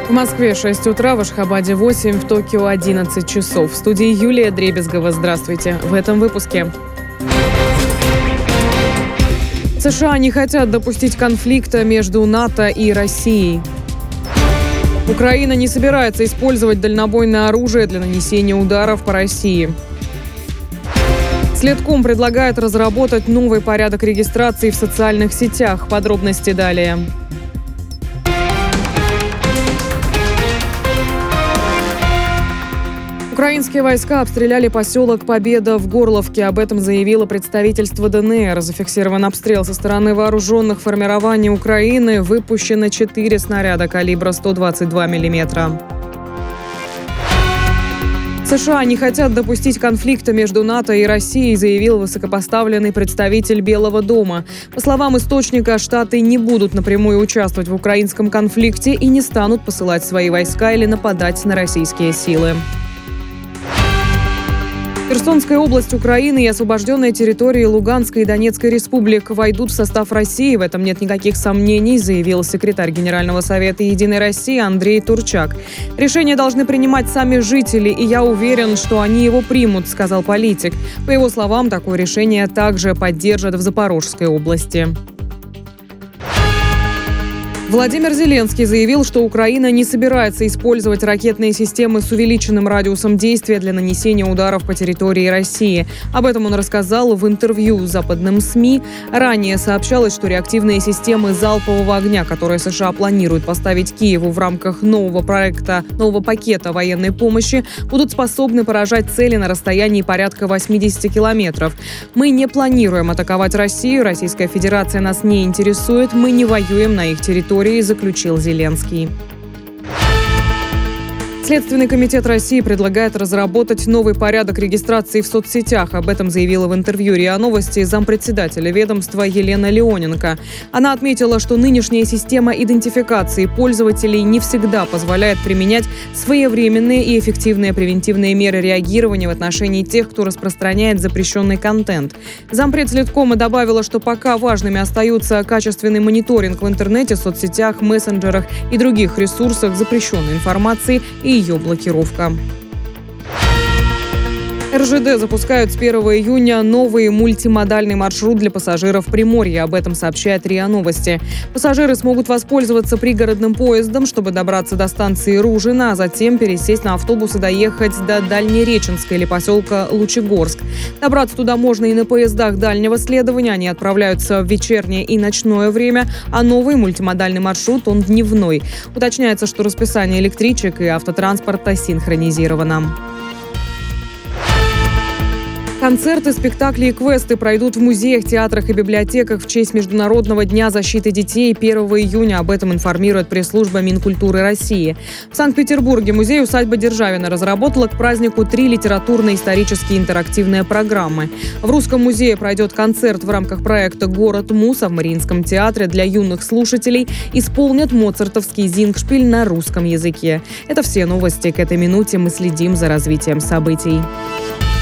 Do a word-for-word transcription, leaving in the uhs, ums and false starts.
В Москве шесть утра, в Ашхабаде восемь, в Токио одиннадцать часов. В студии Юлия Дребезгова. Здравствуйте. В этом выпуске. США не хотят допустить конфликта между НАТО и Россией. Украина не собирается использовать дальнобойное оружие для нанесения ударов по России. Следком предлагает разработать новый порядок регистрации в социальных сетях. Подробности далее. Украинские войска обстреляли поселок Победа в Горловке. Об этом заявило представительство ДНР. Зафиксирован обстрел со стороны вооруженных формирований Украины. Выпущено четыре снаряда калибра сто двадцать два миллиметра. США не хотят допустить конфликта между НАТО и Россией, заявил высокопоставленный представитель Белого дома. По словам источника, Штаты не будут напрямую участвовать в украинском конфликте и не станут посылать свои войска или нападать на российские силы. Херсонская область Украины и освобожденные территории Луганской и Донецкой республик войдут в состав России. В этом нет никаких сомнений, заявил секретарь Генерального совета «Единой России» Андрей Турчак. Решения должны принимать сами жители, и я уверен, что они его примут, сказал политик. По его словам, такое решение также поддержат в Запорожской области. Владимир Зеленский заявил, что Украина не собирается использовать ракетные системы с увеличенным радиусом действия для нанесения ударов по территории России. Об этом он рассказал в интервью западным СМИ. Ранее сообщалось, что реактивные системы залпового огня, которые США планируют поставить Киеву в рамках нового проекта, нового пакета военной помощи, будут способны поражать цели на расстоянии порядка восьмидесяти километров. Мы не планируем атаковать Россию, Российская Федерация нас не интересует, мы не воюем на их территории, заключил Зеленский. Следственный комитет России предлагает разработать новый порядок регистрации в соцсетях. Об этом заявила в интервью РИА Новости зампредседателя ведомства Елена Леоненко. Она отметила, что нынешняя система идентификации пользователей не всегда позволяет применять своевременные и эффективные превентивные меры реагирования в отношении тех, кто распространяет запрещенный контент. Зампред Следкома добавила, что пока важными остаются качественный мониторинг в интернете, соцсетях, мессенджерах и других ресурсах запрещенной информации и ее блокировка. эр жэ дэ запускают с первого июня новый мультимодальный маршрут для пассажиров Приморья. Об этом сообщает РИА Новости. Пассажиры смогут воспользоваться пригородным поездом, чтобы добраться до станции Ружино, а затем пересесть на автобус и доехать до Дальнереченска или поселка Лучегорск. Добраться туда можно и на поездах дальнего следования. Они отправляются в вечернее и ночное время, а новый мультимодальный маршрут, он дневной. Уточняется, что расписание электричек и автотранспорта синхронизировано. Концерты, спектакли и квесты пройдут в музеях, театрах и библиотеках в честь Международного дня защиты детей первого июня. Об этом информирует пресс-служба Минкультуры России. В Санкт-Петербурге музей-усадьба Державина разработала к празднику три литературно-исторические интерактивные программы. В Русском музее пройдет концерт в рамках проекта «Город Муз», а в Мариинском театре для юных слушателей исполнят моцартовский зингшпиль на русском языке. Это все новости к этой минуте. Мы следим за развитием событий.